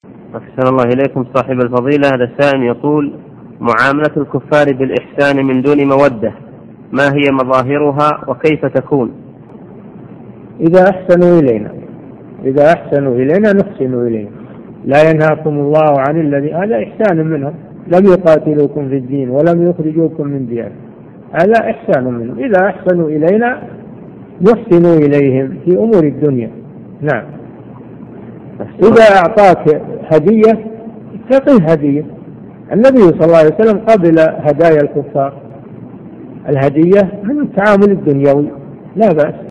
أحسن الله إليكم صاحب الفضيلة. هذا السائل يقول: معاملة الكفار بالإحسان من دون مودة، ما هي مظاهرها وكيف تكون؟ إذا أحسنوا إلينا نحسن إليهم. لا ينهاكم الله عن الذي، هذا إحسان منهم، لم يقاتلوكم في الدين ولم يخرجوكم من دياركم، هذا إحسان منهم. إذا أحسنوا إلينا نحسن إليهم في أمور الدنيا. نعم. إذا أعطاك هدية تعطيه هدية. النبي صلى الله عليه وسلم قبل هدايا الكفار، الهدية من التعامل الدنيوي لا بأس.